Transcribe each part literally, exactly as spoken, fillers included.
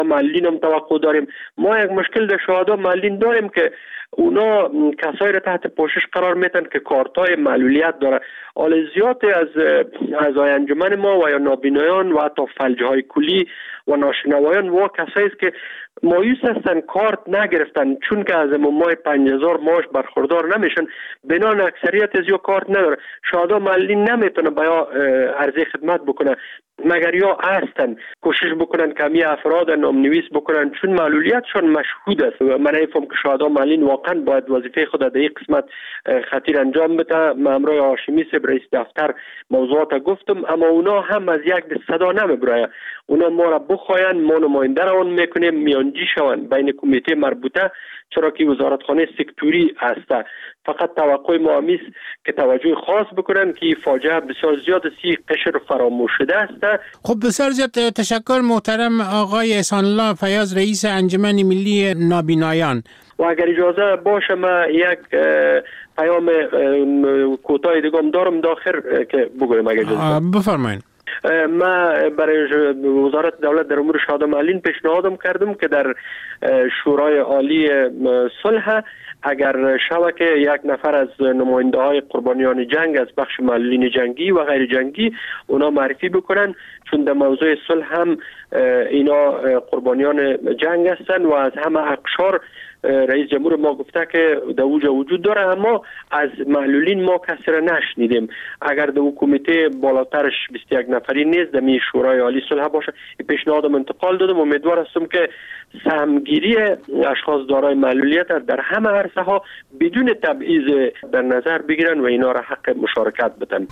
معلولین هم توقع داریم. ما یک مشکل در شهدا معلولین داریم که اونا کسایی را تحت پوشش قرار میتن که کارتای معلولیت داره. حال زیاد از اعضای انجمن ما و یا نابینایان و حتی فلجهای کلی و ناشنوایان و کسایی است که مایوس هستن، کارت نگرفتن، چون که از ماه پنج هزار معاش برخوردار نمیشن، بنان اکثریت از یا کارت نداره. شهدا معلولین نمیتونه بیا عرضه خدمت بکنه مگر یا هستن کوشش بکنن کمی افراد نام نویس بکنن، چون معلولیتشون مشهود است. من ایفهم که شهدا معلولین واقعا باید وظیفه خود در این قسمت خطیر انجام بده. من امروز هاشمی صاحب رئیس دفتر موضوعات گفتم، اما اونا هم از یک دست صدا نمیبرن. اونا ما را بخواین، ما نماینده را اون میکنیم، میانجی شون بین کمیته مربوطه، چرا که وزارتخانه سکتوری است. فقط توقع ما همیست که توجه خاص بکنن که فاجعه بسیار زیاد سی قشر فراموش شده است. خب بسیار زیاد تشکر محترم آقای احسان الله فیاض رئیس انجمن ملی نابینایان. و اگر اجازه باشه ما یک پیام کوتاه دیگه هم دارم داخل که بگویم اگر اجازه بفرمایید. ما برای وزارت دولت در امور شهدا معلولین پیشنهادم کردم که در شورای عالی صلح اگر شود که یک نفر از نماینده های قربانیان جنگ از بخش معلولین جنگی و غیر جنگی اونا معرفی بکنن، چون در موضوع صلح هم اینا قربانیان جنگ هستن و از همه اقشار رئیس جمهور ما گفته که در اوجا وجود داره، اما از معلولین ما کسی را نشنیدیم. اگر در کمیته بالاترش بیست و یک نفری نیست، در شورای عالی صلح باشه. این پیشنهادم انتقال دادم. امیدوار هستم که سهمگیری اشخاص دارای معلولیت در همه عرصه ها بدون تبعیض در نظر بگیرن و اینا را حق مشارکت بدن.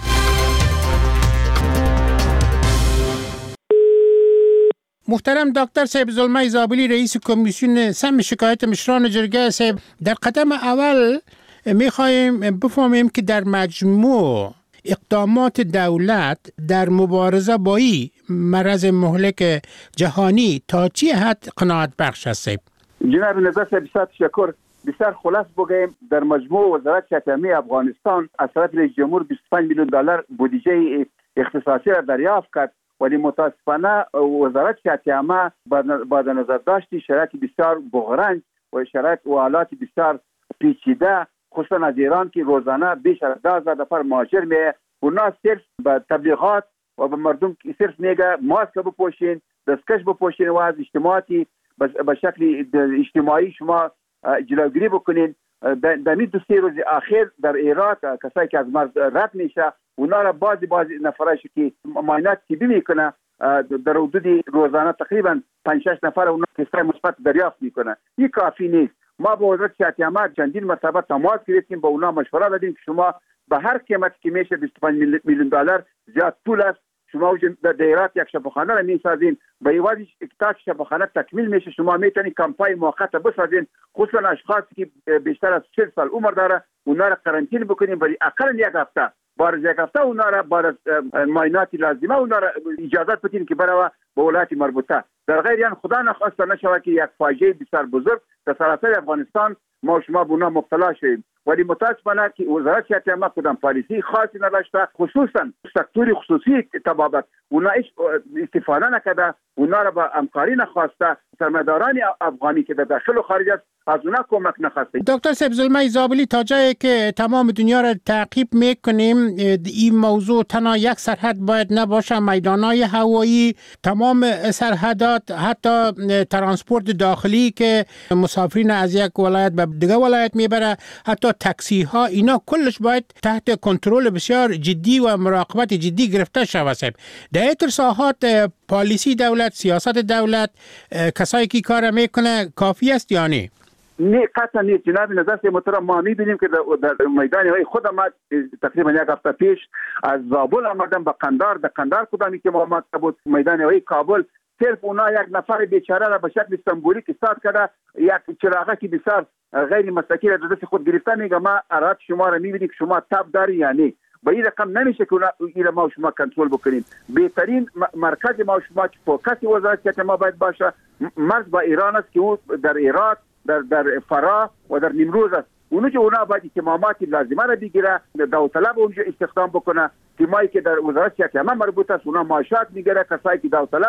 محترم دکتر صاحب زلمه زابلی رئیس کمیسیون سم شکایت مشران جرگه صاحب، در قدم اول میخوایم بفهمیم که در مجموع اقدامات دولت در مبارزه با این مرض مهلک جهانی تا چی حد قناعت بخش است؟ جناب نظر صاحب بسیار تشکر. بسیار خلاص بگیم در مجموع وزارت شتمی افغانستان از طرف رئیس جمهور بیست و پنج میلیون دلار بودجه اختصاصی را دریافت کرد، ولی متاسفانه وزارت شتمی با نظر داشتی شرایط بسیار بحران و شرایط و حالات بسیار پیچیده، خصوصا از ایران که روزانه بیش از ده هزار نفر مهاجر میه. اونا صرف به تبلیغات و به مردم صرف میگه ماسک بپوشین، دستکش بپوشین و از اجتماعاتی به شکل اجتماعی شما جلوگیری بکنین. در این دو سه روز اخیر در ایران کسایی که از مرز رد میشه اونا را بعضی بعضی نفرش که معاینات طبی میکنه در حدود روزانه تقریبا پنج شش نفر اونا تست مثبت دریافت میکنه. این کافی نیست. ما با وزارت شتمی چندین مرتبه تماس گرفتیم، با اونا مشوره دادیم که شما به هر قیمت که میشه بیست و پنج میلیون دلار زیاد پول است، شما در دایرات یک شفاخانه را میسازین، با ایوازی که شفاخانه تکمیل میشه شما میتونید کمپای موقت بسازین، خصوصا اشخاصی که بیشتر از چهل سال عمر داره اونا را قرنطینه بکنین برای اقل یک هفته. بار یک هفته اونا را بار معاینات لازمه اونا را اجازه بدین که برای به ولایت مربوطه. در غیر این خدا نخواسته نشود که یک فاجعه بسیار بزرگ در سراسر افغانستان ما شما به اونا مبتلا شویم. ولی متاسفانه که وزارت شتمی کدام پالیسی خاصی نداشته، خصوصا سکتور خصوصی طبابت اونا هیچ استفاده نکرده، اونا را با همکاری نخواسته، سرمایه‌داران افغانی که در داخل و خارج است از اونا کمک نخواسته. دکتر صاحب زلمه زابلی، تا جایی که تمام دنیا را تعقیب میکنیم این موضوع تنها یک سرحد باید نباشه، میدانهای هوایی، تمام سرحدات، حتی ترانسپورت داخلی که مسافرین از یک ولایت به دیگه ولایت میبره، حتی تاکسی ها، اینا کلش باید تحت کنترل بسیار جدی و مراقبت جدی گرفته شود. در این ساحات پالیسی دولت، سیاست دولت، کسایی که کار میکنه کافی است یا نه؟ نه قطعا نیست جناب نظر صاحب محترم. ما میبینیم که در میدان های خود ما تقریبا یک هفته پیش از زابل آمدن به قندار، در قندار کدامی که ما بود میدان های کابل، صرف اونا یک نفر بیچاره را به شکل سمبولیک ایستاد کرده، یک چراغه که بسیار غیر مسلکی را در دست خود گرفته، میگه ما اراد شما را میبینیم که شما تب داری یا نه. با این رقم نمیشه که این ما شما کنترل بکنیم. بهترین مرکز ما شما که فوکس وزارت شتمی باید باشه مرز با ایران است که او در عراق، در در فرا و در نیمروز است. اونو که اونا باید اهتمامات لازمه را بگیره، داوطلب اونجا استخدام بکنه. تیمایی که در وزارت شتمی مربوط است اونا معاشات میگیره، کسایی که داوطلب میره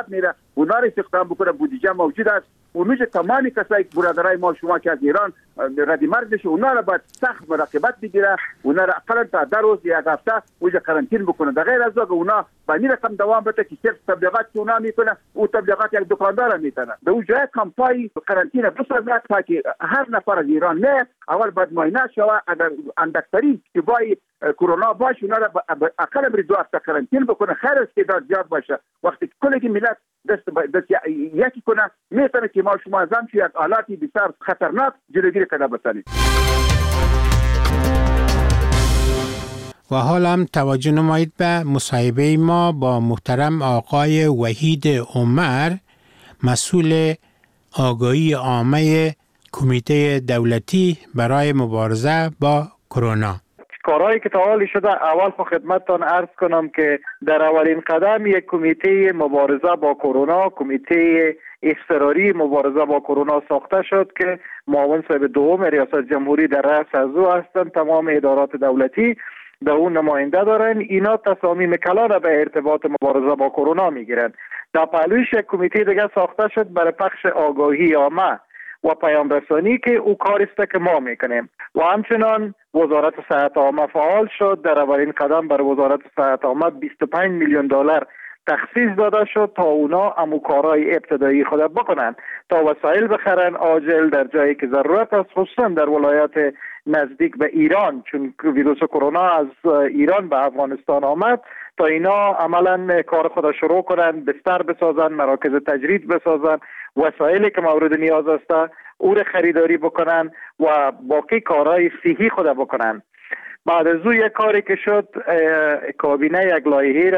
اونا رو استخدام بکنه، بودجه موجود است. اونجا تمام کسایی که برادرای ما شما که از ایران ردی مرگش، اونا رو باید سخت مراقبت بگیره، اونا رو اقلا تا در روز یک هفته اونجا قرنطین بکنه. در غیر از اون اونا با این رقم دوام بده که صرف تبلیغات که اونا میکنه، او تبلیغات یک دکاندار میکنه. به اون جای کمپای قرنطین بسازد تا که هر نفر از ایران نه اول باید معاینه شود، اگر اندکتری که بای کرونا باشه اونا رو اقلا بری دو هفته قرنطین بکنه. خیر استعداد زیاد باشه، وقتی کلی ملت دست دست یکی کنه میتونه که ما شما از همچین یک آلاتی بسیار خطرناک جلوگیری کنه بسنید. و حالا هم توجه نمایید به مصاحبه ما با محترم آقای وحید عمر، مسئول آگاهی عامه کمیته دولتی برای مبارزه با کرونا. کارهایی که تا حالی شده، اول خو خدمتتان عرض کنم که در اولین قدم یک کمیته مبارزه با کرونا، کمیته اضطراری مبارزه با کرونا ساخته شد که معاون صاحب دوم ریاست جمهوری در رأس از او هستند. تمام ادارات دولتی در اون نماینده دارن. اینا تصامیم کلان به ارتباط مبارزه با کرونا میگیرن. در پهلویش یک کمیته دیگه ساخته شد برای پخش آگاهی عامه و پیام رسانی که او کاری است که ما میکنیم. و همچنان وزارت صحت عامه فعال شد. در اولین قدم برای وزارت صحت عامه بیست و پنج میلیون دلار تخصیص داده شد تا اونا امو کارهای ابتدایی خود بکنن، تا وسایل بخرن عاجل در جایی که ضرورت است، خصوصا در ولایات نزدیک به ایران، چون ویروس کرونا از ایران به افغانستان آمد، تا اینا عملا کار خود شروع کنن، بستر بسازن، مراکز تجرید بسازن، وسایلی که مورد نیاز است او را خریداری بکنن و باقی کارهای صحی خود بکنن. بعد از او یک کاری که شد، کابینه یک لایحه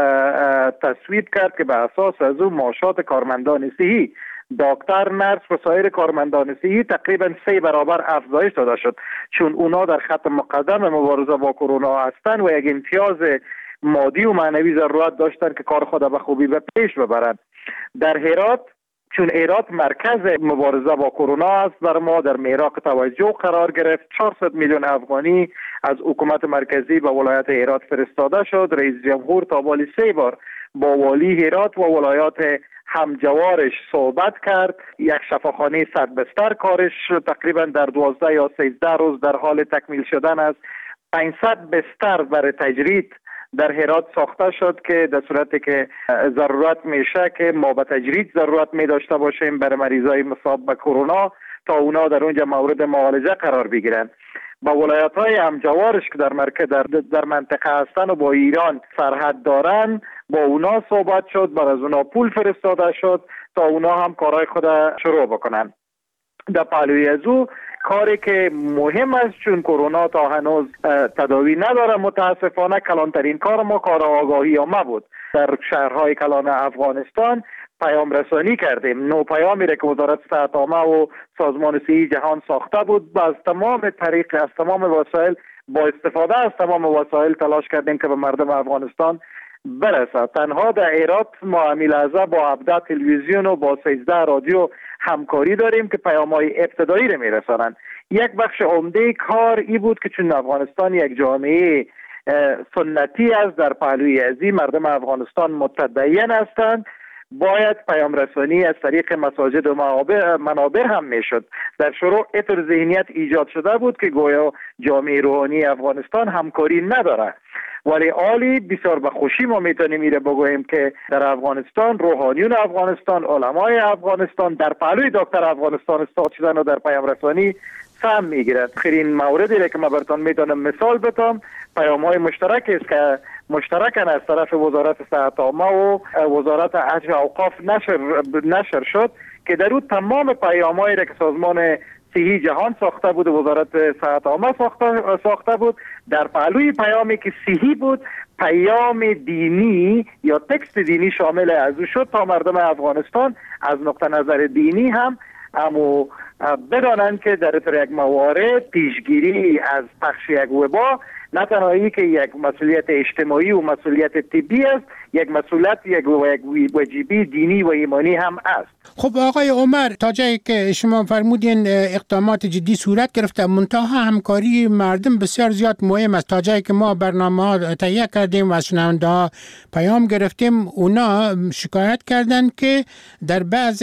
را تصویب کرد که به اساس از او معاشات کارمندان صحی، دکتر، نرس و سایر کارمندان صحی تقریبا سه برابر افزایش داده شد، چون اونا در خط مقدم مبارزه با کرونا هستند و یک امتیاز مادی و معنوی ضرورت داشتند که کار خود به خوبی به پیش ببرند. در هرات، چون هرات مرکز مبارزه با کرونا است، بر ما در میراق توجه قرار گرفت. چهارصد میلیون افغانی از حکومت مرکزی به ولایت هرات فرستاده شد. رئیس جمهور تا بالی سه بار با والی هرات و ولایات همجوارش صحبت کرد. یک شفاخانه صد بستر کارش تقریبا در دوازده یا سیزده روز در حال تکمیل شدن است. پانصد بستر برای تجرید در هرات ساخته شد که در صورتی که ضرورت میشه که ما به تجرید ضرورت می داشته باشیم برای مریضای مصاب به کرونا، تا اونا در اونجا مورد معالجه قرار بگیرن. با ولایت های همجوارش که در مرکز در, در منطقه هستن و با ایران سرحد دارن، با اونا صحبت شد، بر از اونا پول فرستاده شد تا اونا هم کارهای خود شروع بکنن. در پهلوی از او کاری که مهم است، چون کرونا تا هنوز تداوی نداره متاسفانه، کلانترین کار ما کار آگاهی عامه بود. در شهرهای کلان افغانستان پیام رسانی کردیم. نو پیامی را که وزارت صحت عامه و سازمان صحی جهان ساخته بود، از تمام طریق، از تمام وسایل، با استفاده از تمام وسایل تلاش کردیم که به مردم افغانستان برسه. تنها در هرات ما امیلازه با هفده تلویزیون و با سیزده رادیو همکاری داریم که پیام‌های ابتدایی را میرسانند. یک بخش عمده کار ای بود که چون افغانستان یک جامعه سنتی است، در پهلوی ازی مردم افغانستان متدین هستند، باید پیام رسانی از طریق مساجد و منابر هم میشد. در شروع اطر ذهنیت ایجاد شده بود که گویا جامعه روحانی افغانستان همکاری نداره، ولی عالی بسیار به خوشی ما میتونیم میره بگوییم که در افغانستان روحانیون افغانستان، علمای افغانستان در پهلوی دکتر افغانستان استاد شدن و در پیام رسانی سهم میگیرد. خیرین موردی را که من براتون میتونم مثال بدم، پیام های مشترک است که مشترکاً از طرف وزارت صحت عامه و وزارت حج و اوقاف نشر نشر شد که در اون تمام پیام‌هایی را که سازمان صحی جهان ساخته بود و وزارت صحت عامه ساخته ساخته بود، در پهلوی پیامی که صحی بود، پیام دینی یا تکست دینی شامل از او شد تا مردم افغانستان از نقطه نظر دینی هم امو بدانند که در اثر یک موارد پیشگیری از پخش یک وبا نه تنها ای که یک مسئولیت اجتماعی و مسئولیت طبی است، یک مسئولیت یک واجبی دینی و ایمانی هم است. خب آقای عمر، تا جایی که شما فرمودین اقدامات جدی صورت گرفته، منتها همکاری مردم بسیار زیاد مهم است. تا جایی که ما برنامه ها تهیه کردیم و از شنونده ها پیام گرفتیم، اونا شکایت کردن که در بعض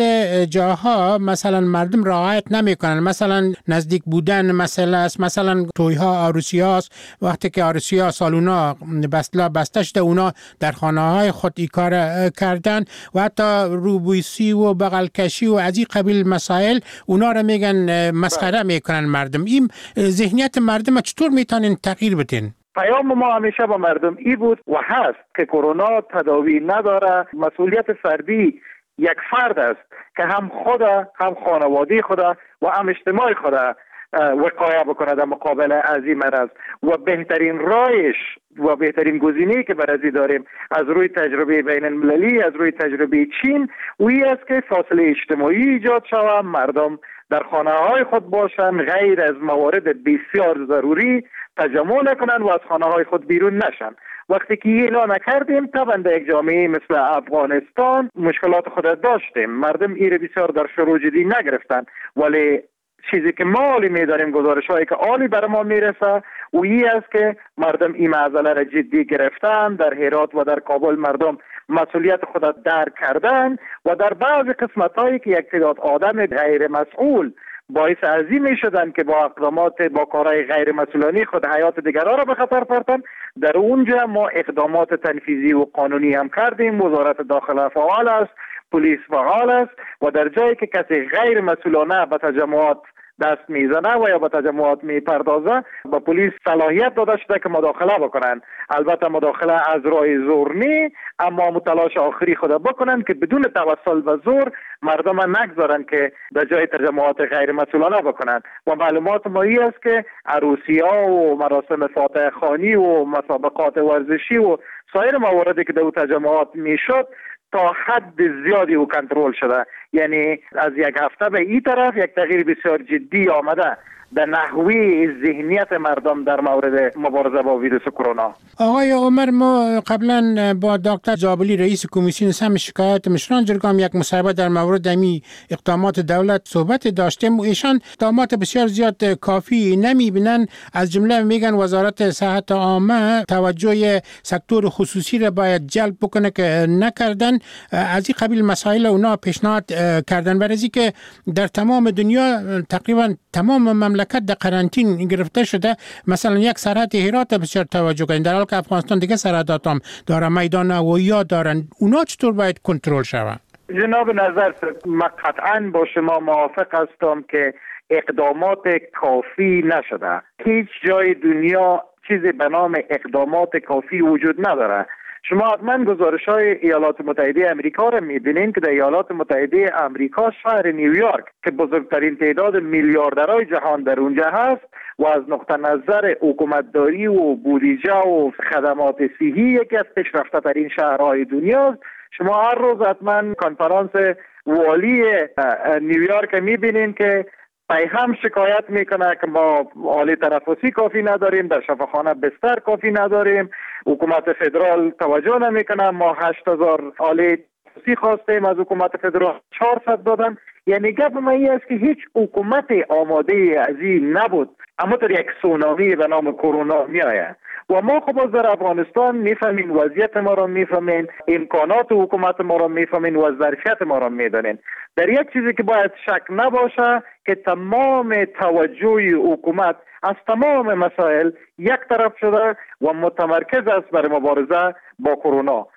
جاها مثلا مردم رعایت نمیکنن، مثلا نزدیک بودن مسئله است، مثلا توی ها عروسی هاست، وقتی که عروسی ها سالونا بسلا بسته شده اونا در خانه های خود ای کار کردن و حتی روبویسی و بغل کشی و از این قبیل مسائل اونا را میگن مسخره میکنن مردم. این ذهنیت مردم چطور میتونین تغییر بدین؟ پیام ما همیشه با مردم ای بود و هست که کرونا تداوی نداره. مسئولیت فردی یک فرد است که هم خدا، هم خانواده خدا و هم اجتماع خدا وقایه بکنه در مقابل از این مرض و بهترین راهش و بهترین گزینه‌ای که برای داریم از روی تجربه بین المللی، از روی تجربه چین، وی است که فاصله اجتماعی ایجاد شود، مردم در خانه های خود باشن، غیر از موارد بسیار ضروری تجمع نکنن و از خانه های خود بیرون نشن. وقتی که اینا نکردیم، طبعا در یک جامعه مثل افغانستان مشکلات خود داشتیم. مردم ایره بسیار در شروع جدی نگرفتن، ولی چیزی که ما عالی می‌داریم، گزارش هایی که عالی بر ما میرسه و این است که مردم این معضله را جدی گرفتن. در هرات و در کابل مردم مسئولیت خود درک کردن و در بعض قسمت هایی که یک تعداد آدم غیر مسئول باعث عظیم می شدن که با اقدامات با کارهای غیر مسئولانه خود حیات دیگران را به خطر پرتن، در اونجا ما اقدامات تنفیذی و قانونی هم کردیم. وزارت داخله فعال است، پلیس فعال است و در جایی که کسی غیر مسئولانه به تجمعات دست میزنه و یا به تجمعات میپردازه، با پلیس صلاحیت داده شده که مداخله بکنن. البته مداخله از راه زور نی، اما متلاش آخری خود بکنن که بدون توسل و زور مردم نگذارن که در جای تجمعات غیر مسئولانه بکنن. و معلومات ما ای است که عروسی ها و مراسم فاتحه خوانی و مسابقات ورزشی و سایر مواردی که در تجمعات میشد تا حد زیادی او کنترل شده. یعنی از یک هفته به این طرف یک تغییر بسیار جدی آمده در نحوه ذهنیت مردم در مورد مبارزه با ویروس کرونا. آقای عمر، ما قبلا با دکتر جابلی رئیس کمیسیون سم شکایت مشران جرگام یک مصاحبه در مورد امی اقدامات دولت صحبت داشتیم و ایشان اقدامات بسیار زیاد کافی نمیبینن. از جمله میگن وزارت صحت عامه توجه سکتور خصوصی را باید جلب بکنه که نکردن. از این قبیل مسائل اونا پیشنهاد کردن، برای که در تمام دنیا تقریبا تمام مملکت در قرنطین گرفته شده. مثلا یک سرحد هرات بسیار توجه کنید، در حالی که افغانستان دیگه سرحدات هم داره، میدان هوایی دارن. اونا چطور باید کنترل شود؟ جناب نظر، من قطعا با شما موافق هستم که اقدامات کافی نشده. هیچ جای دنیا چیزی به نام اقدامات کافی وجود نداره. شما حتما گزارش های ایالات متحده امریکا را میبینید که در ایالات متحده امریکا شهر نیویورک که بزرگترین تعداد میلیاردرهای جهان در اونجا هست و از نقطه نظر حکومتداری و بودجه و خدمات صحی یکی از پیشرفته ترین شهرهای دنیاست. شما هر روز حتما کنفرانس والی نیویورک میبینید که پای هم شکایت میکنه که ما آله تنفسی کافی نداریم، در شفاخانه بستر کافی نداریم، حکومت فدرال توجه نمیکنه، ما هشت هزار آله تنفسی خواستیم از حکومت فدرال چهارصد دادن. یعنی گپ ما این است که هیچ حکومت آماده از این نبود، اما در یک سونامی به نام کرونا میآید و ما خب از در افغانستان میفهمین، وضعیت ما را میفهمین، امکانات حکومت ما را میفهمین و ظرفیت ما را میدانین. در یک چیزی که باید شک نباشه که تمام توجه حکومت از تمام مسائل یک طرف شده و متمرکز است بر مبارزه با کرونا.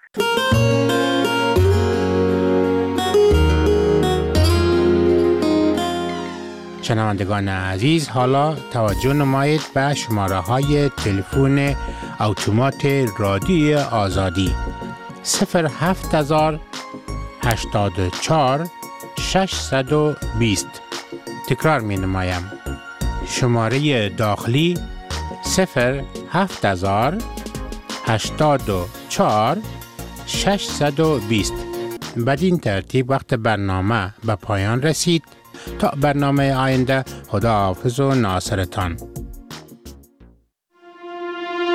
شنوندگان عزیز، حالا توجه نمایید به شماره های تلفن اتومات رادیوی آزادی صفر هفت هزار هشتاد و چهار ششصد و بیست. تکرار می نمایم. شماره داخلی صفر هفت هزار هشتاد و چهار ششصد و بیست. بدین ترتیب وقت برنامه به پایان رسید. تا برنامه آینده، خدا حافظ و ناصرتان.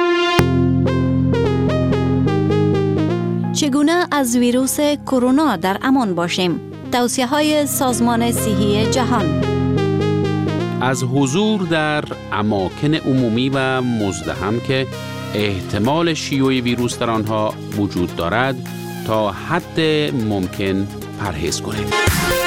چگونه از ویروس کرونا در امان باشیم؟ توصیه های سازمان صحی جهان. از حضور در اماکن عمومی و مزدحم که احتمال شیوع ویروس در آنها وجود دارد تا حد ممکن پرهیز کنید.